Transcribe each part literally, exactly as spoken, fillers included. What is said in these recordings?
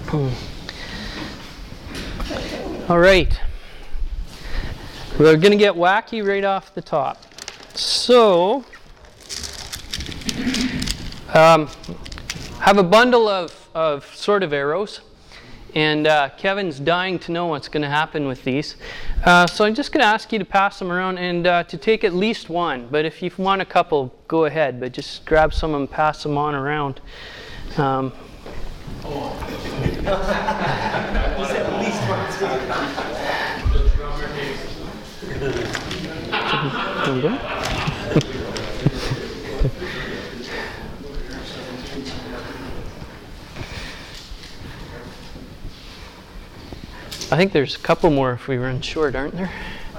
All right. We're going to get wacky right off the top. So, um, have a bundle of, of sort of arrows. And uh, Kevin's dying to know what's going to happen with these. Uh, so I'm just going to ask you to pass them around and uh, to take at least one. But if you want a couple, go ahead. But just grab some and pass them on around. Um, He said at least one. there you go. I think there's a couple more if we run short, aren't there?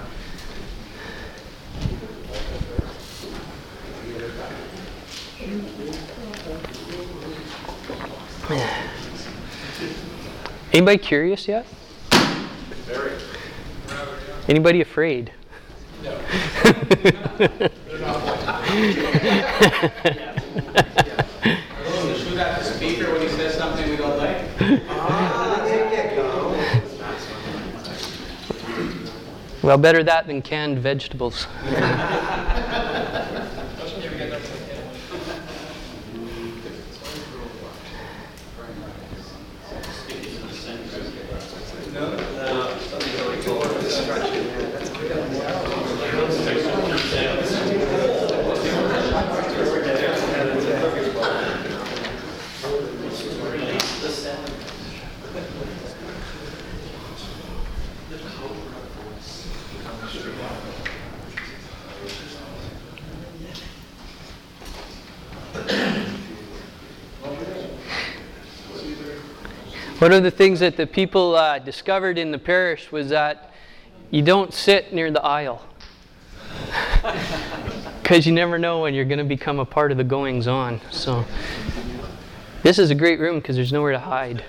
Anybody curious yet? Very. Anybody afraid? No. Shoot at the speaker when he says something we don't like. Well, better that than canned vegetables. One of the things that the people uh, discovered in the parish was that you don't sit near the aisle. Because you never know when you're going to become a part of the goings on. So this is a great room because there's nowhere to hide.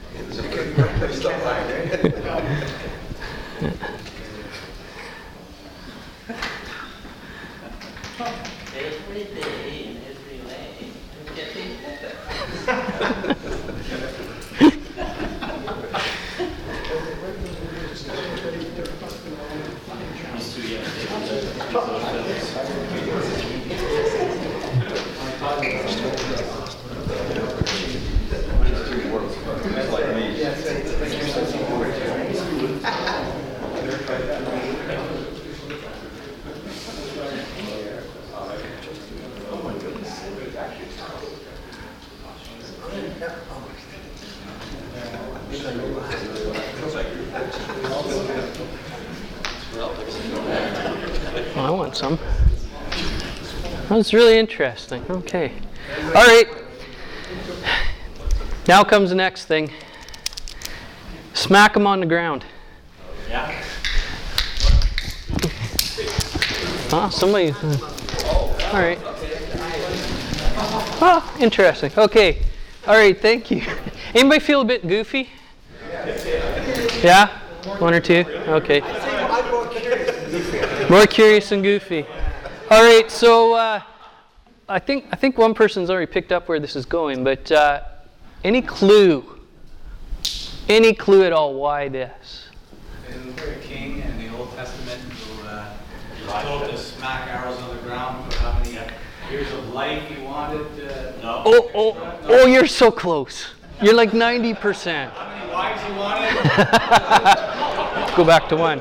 Oh, I want some. That's really interesting. Okay. All right. Now comes the next thing. Smack them on the ground. Yeah. Ah, somebody. Uh, all right. Oh, interesting. Okay. All right. Thank you. Anybody feel a bit goofy? Yeah. One or two. Okay. More curious than goofy. All right. So uh, I think I think one person's already picked up where this is going. But uh, any clue? Any clue at all why this? The king in the Old Testament who uh, was told to smack arrows on the ground for how many years of life he wanted. Uh, no. Oh, oh, oh! You're so close. You're like ninety percent. How many wives he wanted? Go back to one.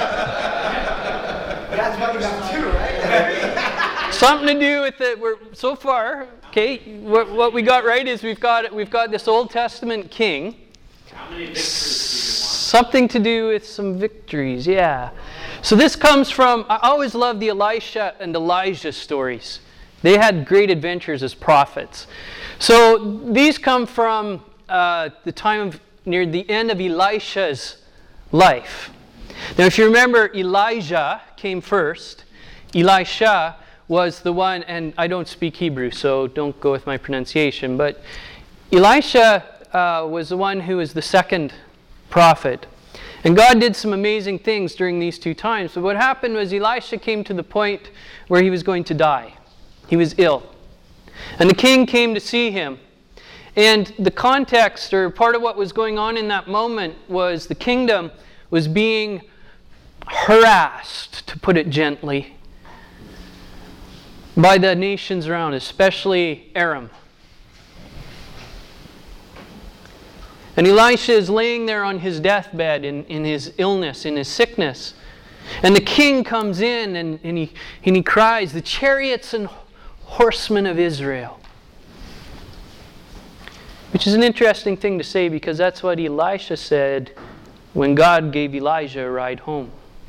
That's what you got two, right? Something to do with it. We're so far. Okay, what, what we got right is we've got we've got this Old Testament king. How many victories Something to do with some victories, yeah. So this comes from, I always love the Elisha and Elijah stories. They had great adventures as prophets. So these come from uh, the time of, near the end of Elisha's life. Now if you remember, Elijah came first. Elisha was the one, and I don't speak Hebrew, so don't go with my pronunciation, but Elisha uh, was the one who was the second prophet. And God did some amazing things during these two times. But what happened was Elisha came to the point where he was going to die. He was ill. And the king came to see him. And the context, or part of what was going on in that moment, was the kingdom was being harassed, to put it gently, by the nations around, especially Aram. And Elisha is laying there on his deathbed in, in his illness, in his sickness. And the king comes in and, and, he, and he cries, "The chariots and horsemen of Israel." Which is an interesting thing to say, because that's what Elisha said when God gave Elijah a ride home.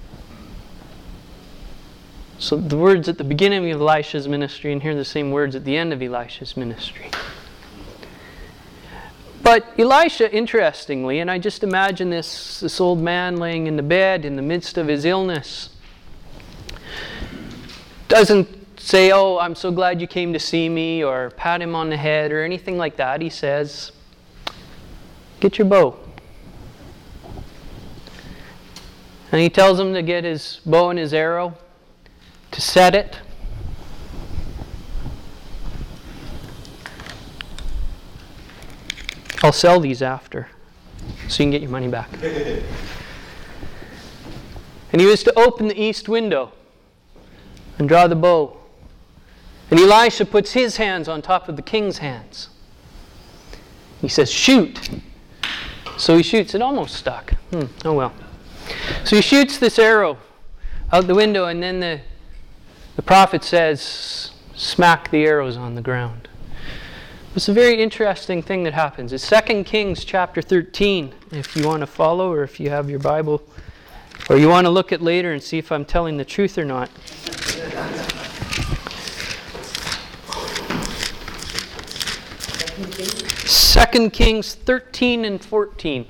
So the words at the beginning of Elisha's ministry, and here are the same words at the end of Elisha's ministry. But Elisha, interestingly, and I just imagine this, this old man laying in the bed in the midst of his illness, doesn't say, "Oh, I'm so glad you came to see me," or pat him on the head or anything like that. He says, "Get your bow." And he tells him to get his bow and his arrow, to set it. I'll sell these after, so you can get your money back. And he was to open the east window and draw the bow. And Elisha puts his hands on top of the king's hands. He says, "Shoot." So he shoots. It almost stuck. Hmm, oh well. So he shoots this arrow out the window, and then the, the prophet says, "Smack the arrows on the ground." It's a very interesting thing that happens. It's Second Kings chapter thirteen, if you want to follow, or if you have your Bible, or you want to look at later and see if I'm telling the truth or not. Second Kings thirteen and fourteen.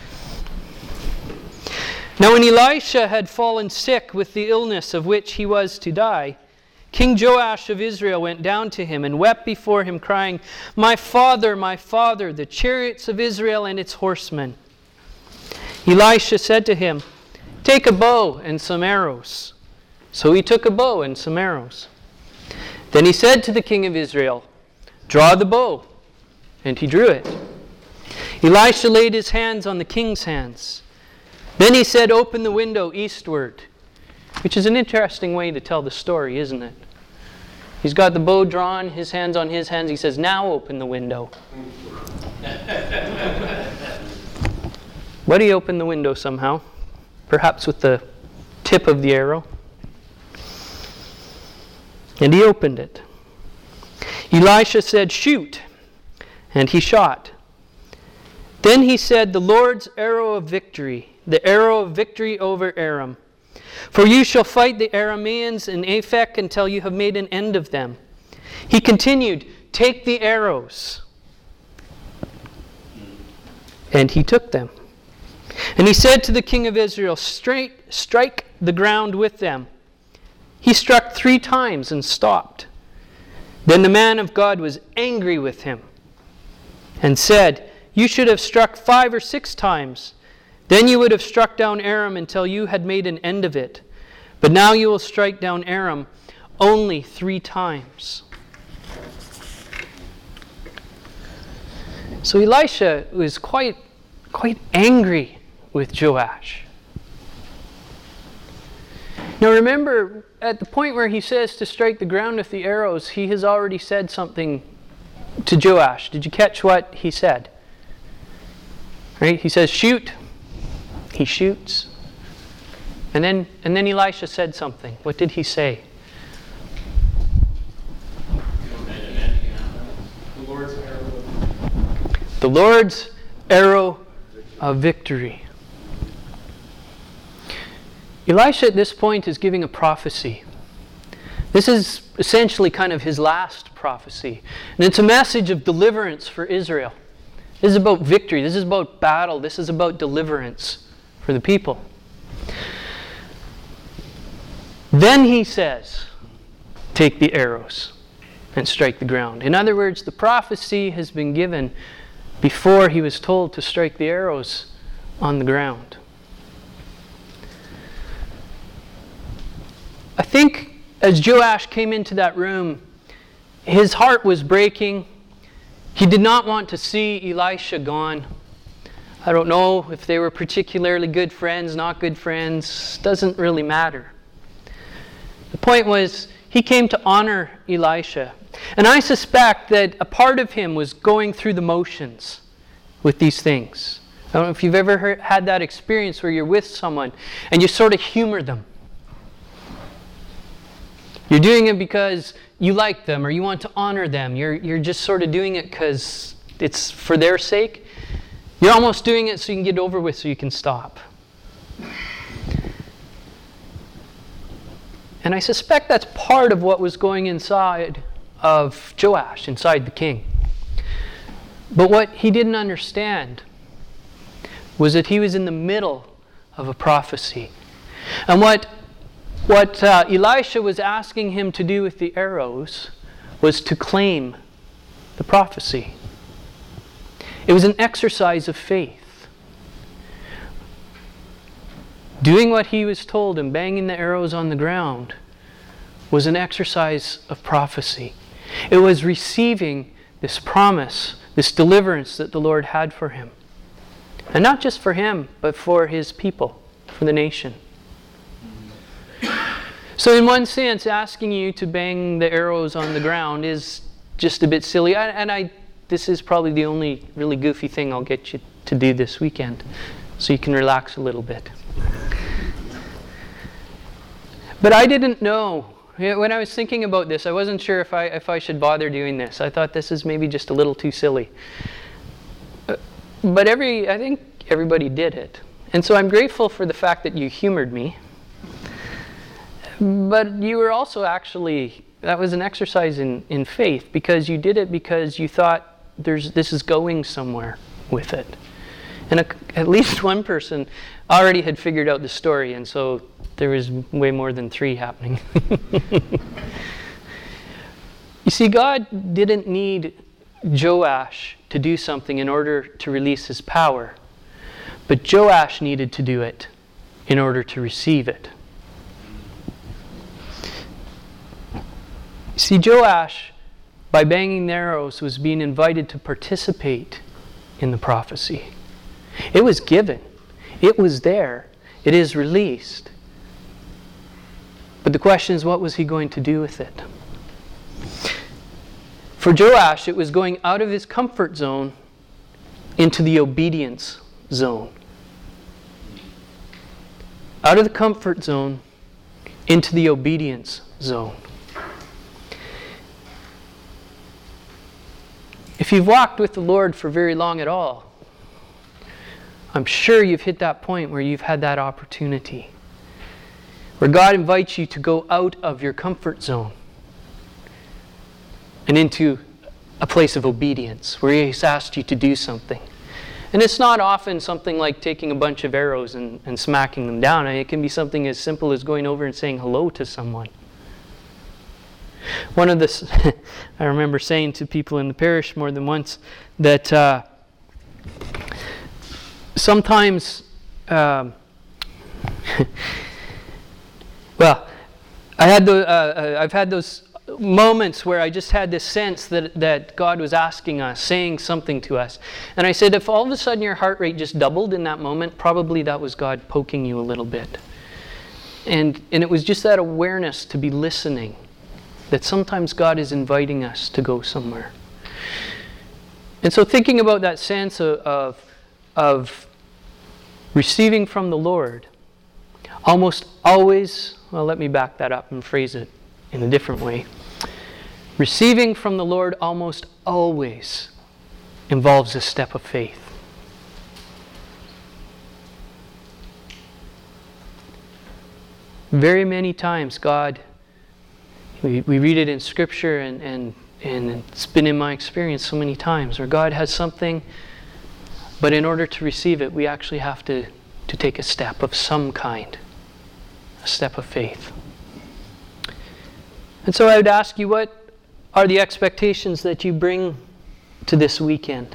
Now when Elisha had fallen sick with the illness of which he was to die, King Joash of Israel went down to him and wept before him, crying, "My father, my father, the chariots of Israel and its horsemen." Elisha said to him, "Take a bow and some arrows." So he took a bow and some arrows. Then he said to the king of Israel, "Draw the bow." And he drew it. Elisha laid his hands on the king's hands. Then he said, "Open the window eastward." Which is an interesting way to tell the story, isn't it? He's got the bow drawn, his hands on his hands. He says, "Now open the window." But he opened the window somehow, perhaps with the tip of the arrow. And he opened it. Elisha said, "Shoot." And he shot. Then he said, "The Lord's arrow of victory, the arrow of victory over Aram. For you shall fight the Arameans in Aphek until you have made an end of them." He continued, "Take the arrows." And he took them. And he said to the king of Israel, "Straight, strike the ground with them." He struck three times and stopped. Then the man of God was angry with him and said, "You should have struck five or six times. Then you would have struck down Aram until you had made an end of it. But now you will strike down Aram only three times." So Elisha was quite, quite angry with Joash. Now remember, at the point where he says to strike the ground with the arrows, he has already said something to Joash. Did you catch what he said? Right? He says, "Shoot." He shoots. And then and then Elisha said something. What did he say? The Lord's arrow. The Lord's arrow of victory. Elisha at this point is giving a prophecy. This is essentially kind of his last prophecy. And it's a message of deliverance for Israel. This is about victory. This is about battle. This is about deliverance for the people. Then he says, "Take the arrows and strike the ground." In other words, the prophecy has been given before he was told to strike the arrows on the ground. I think as Joash came into that room, his heart was breaking. He did not want to see Elisha gone. I don't know if they were particularly good friends, not good friends. Doesn't really matter. The point was, he came to honor Elisha. And I suspect that a part of him was going through the motions with these things. I don't know if you've ever heard, had that experience where you're with someone and you sort of humor them. You're doing it because you like them or you want to honor them. You're, you're just sort of doing it because it's for their sake. You're almost doing it so you can get it over with so you can stop. And I suspect that's part of what was going inside of Joash, inside the king. But what he didn't understand was that he was in the middle of a prophecy. And what, what uh, Elisha was asking him to do with the arrows was to claim the prophecy. It was an exercise of faith. Doing what he was told and banging the arrows on the ground was an exercise of prophecy. It was receiving this promise, this deliverance that the Lord had for him. And not just for him, but for his people, for the nation. So in one sense, asking you to bang the arrows on the ground is just a bit silly. And I, this is probably the only really goofy thing I'll get you to do this weekend, so you can relax a little bit. But I didn't know. When I was thinking about this, I wasn't sure if I if I should bother doing this. I thought this is maybe just a little too silly. But every I think everybody did it. And so I'm grateful for the fact that you humored me. But you were also actually, that was an exercise in, in faith, because you did it because you thought there's this is going somewhere with it. And a, at least one person already had figured out the story, and so there was way more than three happening. You see, God didn't need Joash to do something in order to release his power, but Joash needed to do it in order to receive it. You see, Joash, by banging the arrows, was being invited to participate in the prophecy. It was given. It was there. It is released. But the question is, what was he going to do with it? For Joash, it was going out of his comfort zone into the obedience zone. Out of the comfort zone into the obedience zone. If you've walked with the Lord for very long at all, I'm sure you've hit that point where you've had that opportunity, where God invites you to go out of your comfort zone and into a place of obedience, where He's asked you to do something. And it's not often something like taking a bunch of arrows and, and smacking them down. I mean, it can be something as simple as going over and saying hello to someone. One of the, I remember saying to people in the parish more than once that uh, sometimes, um, well, I had the, uh, I've had those moments where I just had this sense that, that God was asking us, saying something to us. And I said, if all of a sudden your heart rate just doubled in that moment, probably that was God poking you a little bit. And, and it was just that awareness to be listening, that sometimes God is inviting us to go somewhere. And so thinking about that sense of, of, of receiving from the Lord, almost always, well, let me back that up and phrase it in a different way. Receiving from the Lord almost always involves a step of faith. Very many times God, we, we read it in Scripture, and, and, and it's been in my experience so many times, where God has something, but in order to receive it, we actually have to, to take a step of some kind, a step of faith. And so I would ask you, what are the expectations that you bring to this weekend?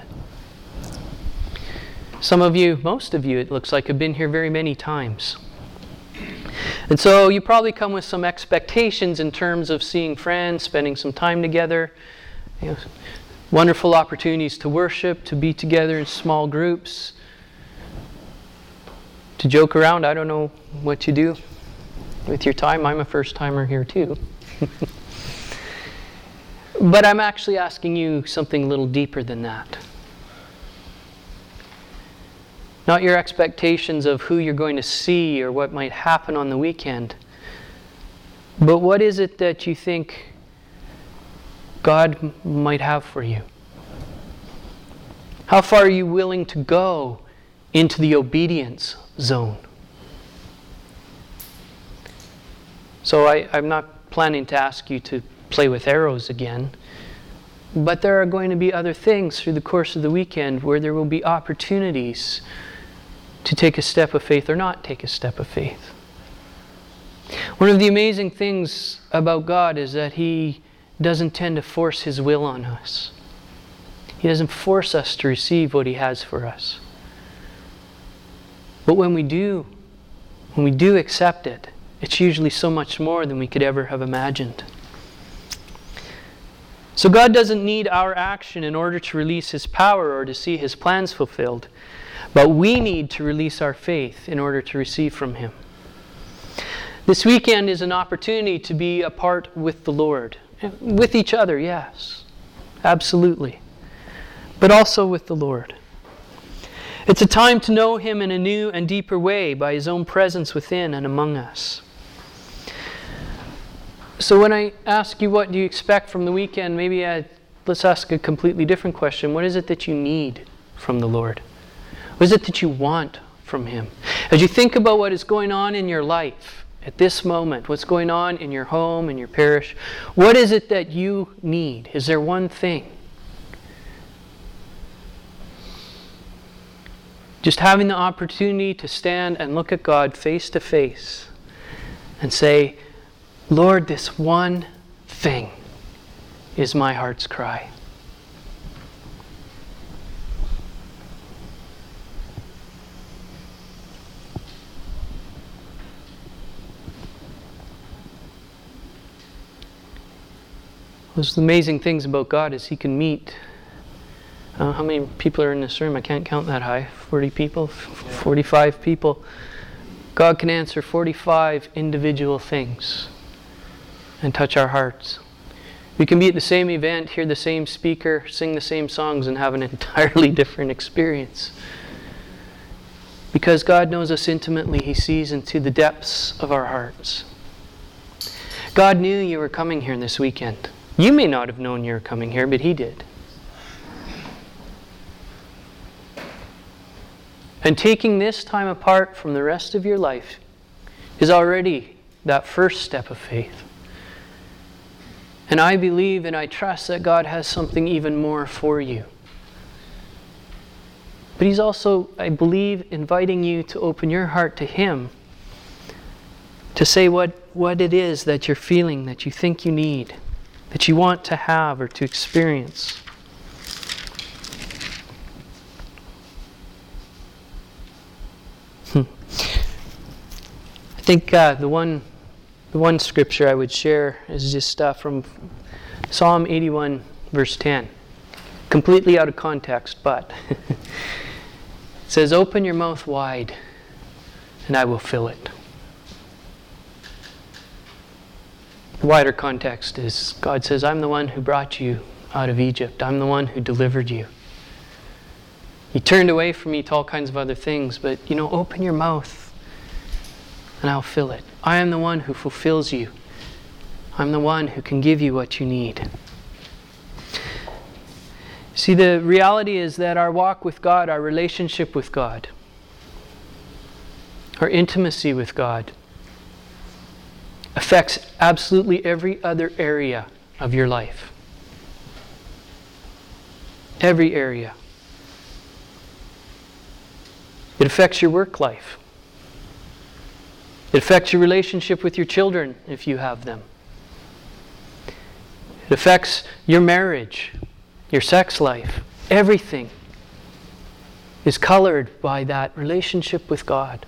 Some of you, most of you, it looks like, have been here very many times. And so you probably come with some expectations in terms of seeing friends, spending some time together. You know, wonderful opportunities to worship, to be together in small groups, to joke around. I don't know what you do with your time. I'm a first timer here too. But I'm actually asking you something a little deeper than that. Not your expectations of who you're going to see or what might happen on the weekend. But what is it that you think God m- might have for you? How far are you willing to go into the obedience zone? So I, I'm not planning to ask you to play with arrows again, but there are going to be other things through the course of the weekend where there will be opportunities to take a step of faith or not take a step of faith. One of the amazing things about God is that He doesn't tend to force His will on us. He doesn't force us to receive what He has for us. But when we do, when we do accept it, it's usually so much more than we could ever have imagined. So God doesn't need our action in order to release His power or to see His plans fulfilled. But we need to release our faith in order to receive from Him. This weekend is an opportunity to be apart with the Lord. With each other, yes. Absolutely. But also with the Lord. It's a time to know Him in a new and deeper way by His own presence within and among us. So when I ask you what do you expect from the weekend, maybe I, let's ask a completely different question. What is it that you need from the Lord? What is it that you want from Him? As you think about what is going on in your life at this moment, what's going on in your home, in your parish, what is it that you need? Is there one thing? Just having the opportunity to stand and look at God face to face and say, Lord, this one thing is my heart's cry. One of the amazing things about God is He can meet. Uh, how many people are in this room? I can't count that high. forty people? forty-five people. God can answer forty-five individual things and touch our hearts. We can be at the same event, hear the same speaker, sing the same songs, and have an entirely different experience. Because God knows us intimately, He sees into the depths of our hearts. God knew you were coming here this weekend. You may not have known you were coming here, but He did. And taking this time apart from the rest of your life is already that first step of faith. And I believe and I trust that God has something even more for you. But He's also, I believe, inviting you to open your heart to Him, to say what, what it is that you're feeling, that you think you need, that you want to have or to experience. Hmm. I think uh, the one the one scripture I would share is just uh, from Psalm eighty-one, verse ten. Completely out of context, but it says, "Open your mouth wide, and I will fill it." The wider context is God says, I'm the one who brought you out of Egypt. I'm the one who delivered you. You turned away from me to all kinds of other things, but, you know, open your mouth and I'll fill it. I am the one who fulfills you. I'm the one who can give you what you need. See, the reality is that our walk with God, our relationship with God, our intimacy with God, affects absolutely every other area of your life. Every area. It affects your work life. It affects your relationship with your children, if you have them. It affects your marriage, your sex life. Everything is colored by that relationship with God.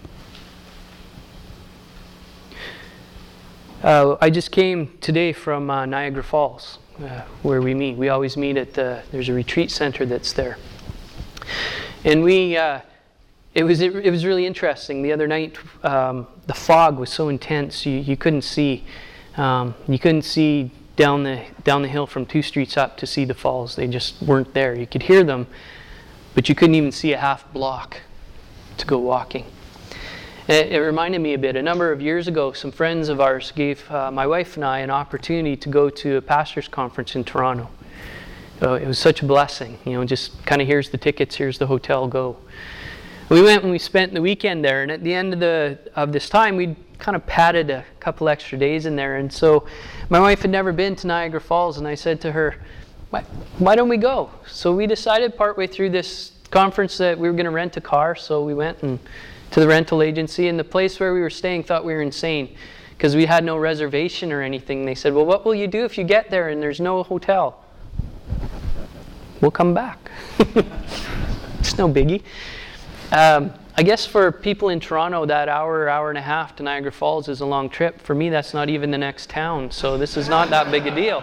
Uh, I just came today from uh, Niagara Falls. uh, where we meet. We always meet at the, there's a retreat center that's there. And we, uh, it was it, it was really interesting. The other night, um, the fog was so intense, you, you couldn't see. Um, you couldn't see down the down the hill from two streets up to see the falls. They just weren't there. You could hear them, but you couldn't even see a half block to go walking. It, it reminded me a bit. A number of years ago, some friends of ours gave uh, my wife and I an opportunity to go to a pastor's conference in Toronto. So it was such a blessing. You know, just kind of here's the tickets, here's the hotel, go. We went and we spent the weekend there, and at the end of the of this time, we'd kind of padded a couple extra days in there. And so my wife had never been to Niagara Falls, and I said to her, why, why don't we go? So we decided partway through this conference that we were going to rent a car, so we went and to the rental agency, and the place where we were staying thought we were insane because we had no reservation or anything. They said, well, what will you do if you get there and there's no hotel? We'll come back. It's no biggie. Um, I guess for people in Toronto, that hour, hour and a half to Niagara Falls is a long trip. For me, that's not even the next town, so this is not that big a deal.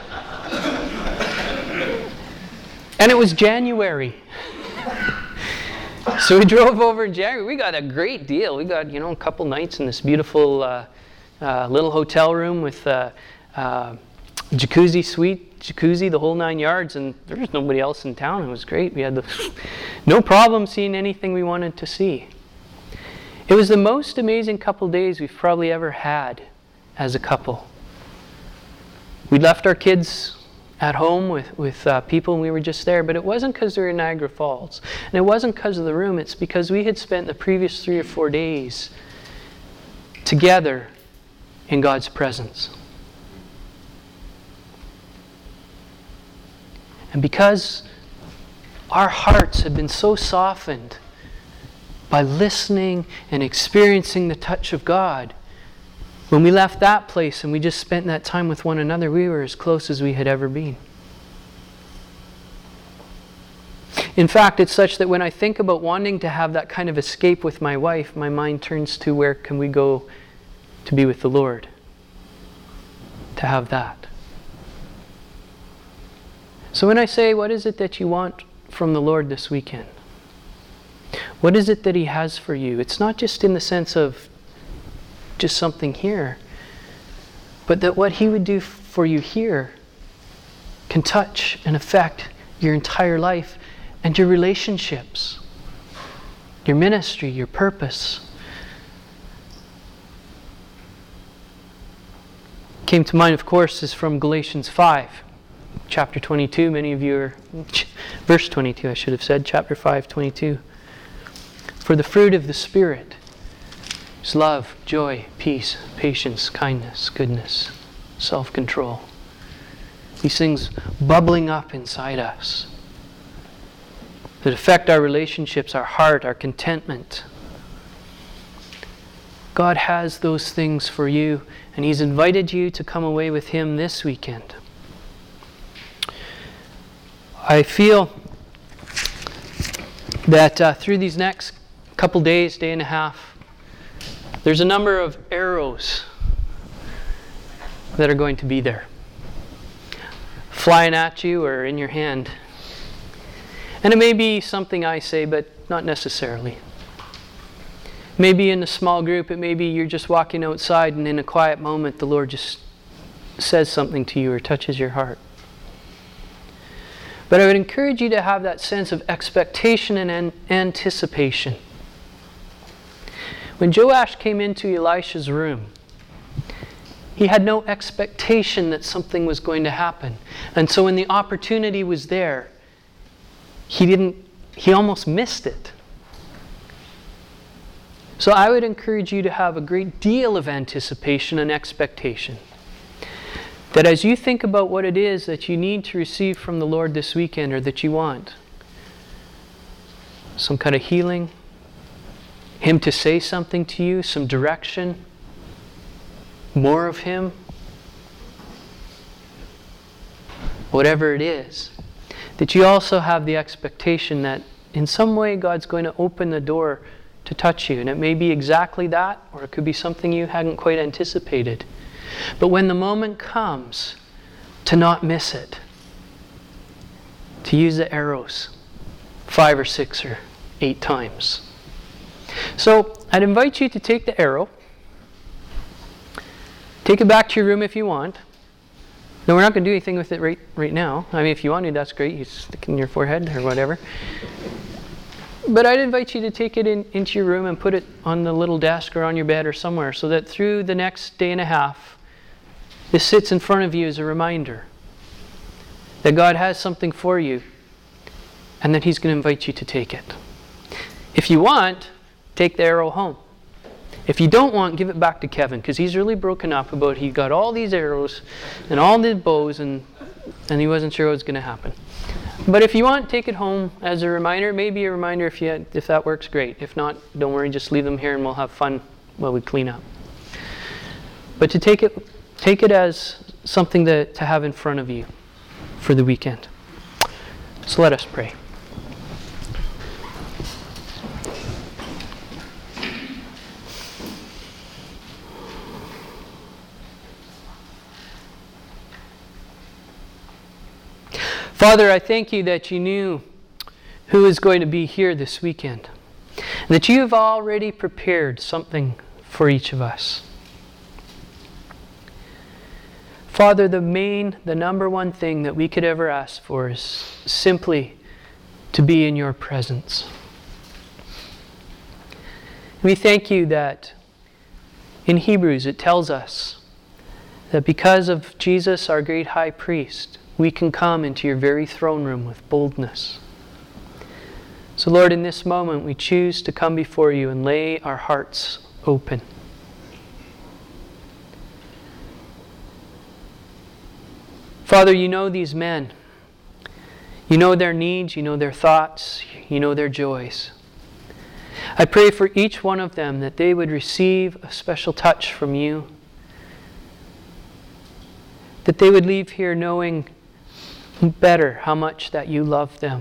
And it was January. So we drove over in January. We got a great deal. We got, you know, a couple nights in this beautiful uh, uh, little hotel room with uh, uh, jacuzzi suite, jacuzzi, the whole nine yards, and there was nobody else in town. It was great. We had the, no problem seeing anything we wanted to see. It was the most amazing couple days we've probably ever had as a couple. We left our kids at home with, with uh, people, and we were just there, but it wasn't because we were in Niagara Falls. And it wasn't because of the room. It's because we had spent the previous three or four days together in God's presence. And because our hearts have been so softened by listening and experiencing the touch of God, when we left that place and we just spent that time with one another, we were as close as we had ever been. In fact, it's such that when I think about wanting to have that kind of escape with my wife, my mind turns to where can we go to be with the Lord? To have that. So when I say, what is it that you want from the Lord this weekend? What is it that He has for you? It's not just in the sense of just something here, but that what He would do for you here can touch and affect your entire life and your relationships, your ministry, your purpose. Came to mind, of course, is from Galatians five, chapter twenty-two. Many of you are, verse twenty-two, I should have said, chapter five, twenty-two. For the fruit of the Spirit is love, joy, peace, patience, kindness, goodness, self-control. These things bubbling up inside us that affect our relationships, our heart, our contentment. God has those things for you, and He's invited you to come away with Him this weekend. I feel that uh, through these next couple days, day and a half, there's a number of arrows that are going to be there, flying at you or in your hand. And it may be something I say, but not necessarily. Maybe in a small group, it may be you're just walking outside and in a quiet moment the Lord just says something to you or touches your heart. But I would encourage you to have that sense of expectation and an- anticipation. When Joash came into Elisha's room, he had no expectation that something was going to happen. And so when the opportunity was there, he didn't, he almost missed it. So I would encourage you to have a great deal of anticipation and expectation. That as you think about what it is that you need to receive from the Lord this weekend, or that you want, some kind of healing, Him to say something to you, some direction, more of Him, whatever it is, that you also have the expectation that in some way God's going to open the door to touch you. And it may be exactly that, or it could be something you hadn't quite anticipated. But when the moment comes, to not miss it. To use the arrows five or six or eight times. So I'd invite you to take the arrow. Take it back to your room if you want. No, we're not going to do anything with it right, right now. I mean, if you want to, that's great. You stick it in your forehead or whatever. But I'd invite you to take it in, into your room and put it on the little desk or on your bed or somewhere, so that through the next day and a half, this sits in front of you as a reminder that God has something for you and that He's going to invite you to take it. If you want, take the arrow home. If you don't want, give it back to Kevin, because he's really broken up about he got all these arrows and all these bows and, and he wasn't sure what was going to happen. But if you want, take it home as a reminder. Maybe a reminder if you if that works, great. If not, don't worry, just leave them here and we'll have fun while we clean up. But to take it take it as something that, to have in front of you for the weekend. So let us pray. Father, I thank you that you knew who is going to be here this weekend. That you have already prepared something for each of us. Father, the main, the number one thing that we could ever ask for is simply to be in your presence. We thank you that in Hebrews it tells us that because of Jesus, our great high priest, we can come into your very throne room with boldness. So Lord, in this moment we choose to come before you and lay our hearts open. Father, you know these men. You know their needs, you know their thoughts, you know their joys. I pray for each one of them that they would receive a special touch from you. That they would leave here knowing better how much that you love them.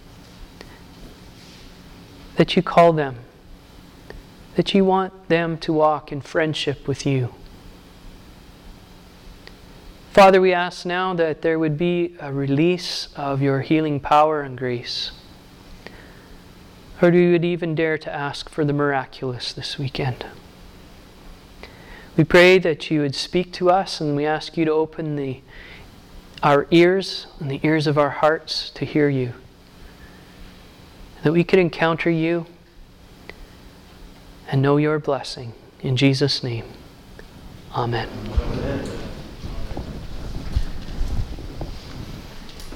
That you call them. That you want them to walk in friendship with you. Father, we ask now that there would be a release of your healing power and grace. Or we would even dare to ask for the miraculous this weekend. We pray that you would speak to us, and we ask you to open the our ears and the ears of our hearts to hear you. That we could encounter you and know your blessing. In Jesus' name, amen. Amen.